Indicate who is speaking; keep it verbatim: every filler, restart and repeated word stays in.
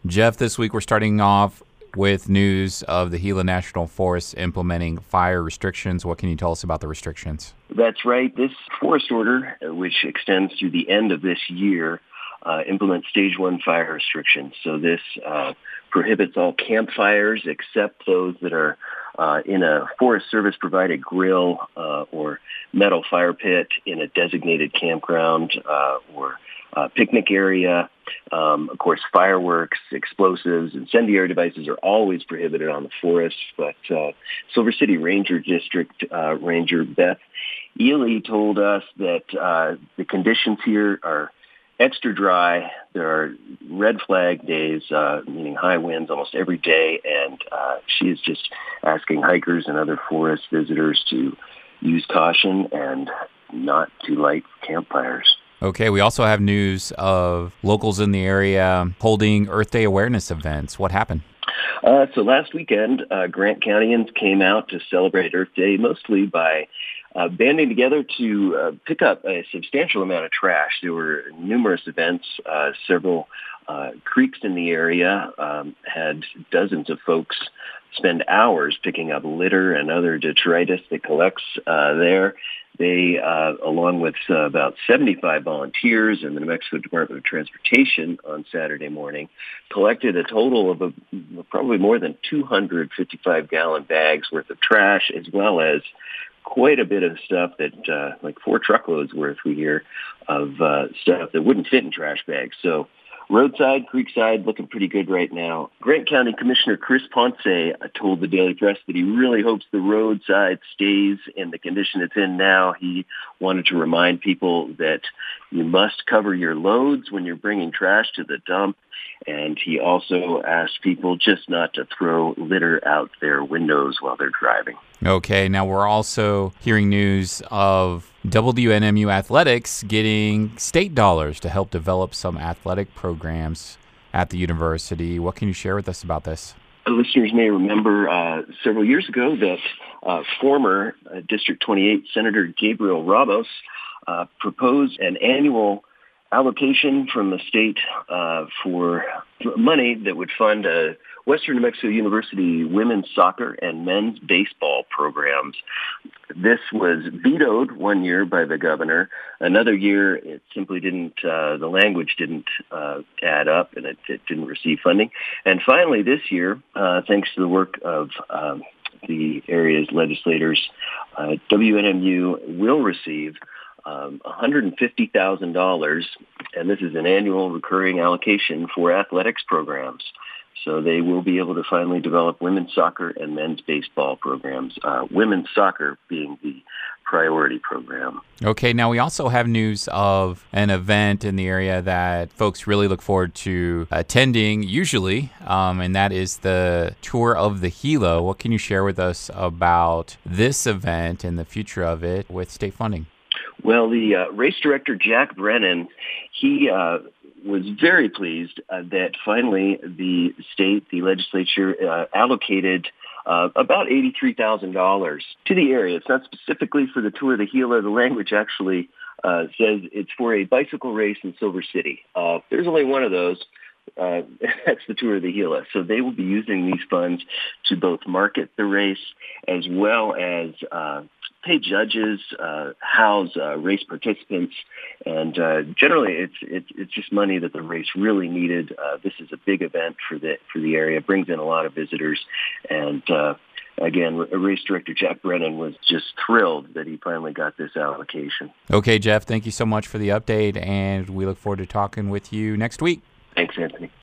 Speaker 1: Jeff, this week we're starting off with news of the Gila National Forest implementing fire restrictions. What can you tell us about the restrictions?
Speaker 2: That's right. This forest order, which extends through the end of this year, uh, implements stage one fire restrictions. So this uh, prohibits all campfires except those that are uh, in a Forest Service provided grill uh, or metal fire pit in a designated campground uh, or uh, picnic area. Um, of course, fireworks, explosives, incendiary devices are always prohibited on the forest. But uh, Silver City Ranger District uh, Ranger Beth Ely told us that uh, the conditions here are extra dry. There are red flag days, uh, meaning high winds almost every day. And uh, she is just asking hikers and other forest visitors to use caution and not to light campfires.
Speaker 1: Okay, we also have news of locals in the area holding Earth Day awareness events. What happened?
Speaker 2: Uh, so last weekend, uh, Grant Countyans came out to celebrate Earth Day mostly by uh, banding together to uh, pick up a substantial amount of trash. There were numerous events. Uh, several uh, creeks in the area um, had dozens of folks spend hours picking up litter and other detritus that collects uh, there. They, uh, along with uh, about seventy-five volunteers and the New Mexico Department of Transportation on Saturday morning, collected a total of a, probably more than two hundred fifty-five gallon bags worth of trash, as well as quite a bit of stuff that, uh, like four truckloads worth, we hear, of uh, stuff that wouldn't fit in trash bags. So roadside, creekside, looking pretty good right now. Grant County Commissioner Chris Ponce uh, told the Daily Press that he really hopes the roadside stays in the condition it's in now. He wanted to remind people that you must cover your loads when you're bringing trash to the dump. And he also asked people just not to throw litter out their windows while they're driving.
Speaker 1: Okay, now we're also hearing news of W N M U Athletics getting state dollars to help develop some athletic programs at the university. What can you share with us about this?
Speaker 2: Listeners may remember uh, several years ago that uh, former uh, District twenty-eight Senator Gabriel Ramos uh, proposed an annual allocation from the state uh, for money that would fund a Western New Mexico University women's soccer and men's baseball programs. This was vetoed one year by the governor. Another year, it simply didn't, uh, the language didn't uh, add up and it, it didn't receive funding. And finally, this year, uh, thanks to the work of um, the area's legislators, uh, W N M U will receive Um, one hundred fifty thousand dollars, and this is an annual recurring allocation for athletics programs. So they will be able to finally develop women's soccer and men's baseball programs, uh, women's soccer being the priority program.
Speaker 1: Okay, now we also have news of an event in the area that folks really look forward to attending usually, um, and that is the Tour of the Gila. What can you share with us about this event and the future of it with state funding?
Speaker 2: Well, the uh, race director, Jack Brennan, he uh, was very pleased uh, that finally the state, the legislature, uh, allocated uh, about eighty-three thousand dollars to the area. It's not specifically for the Tour of the Gila. The language actually uh, says it's for a bicycle race in Silver City. Uh, there's only one of those. Uh, that's the Tour of the Gila. So they will be using these funds to both market the race as well as uh, pay judges, uh, house uh, race participants, and uh, generally it's, it's it's just money that the race really needed. Uh, this is a big event for the for the area. It brings in a lot of visitors, and uh, again, race director Jack Brennan was just thrilled that he finally got this allocation.
Speaker 1: Okay, Jeff, thank you so much for the update, and we look forward to talking with you next week.
Speaker 2: Thanks, Anthony.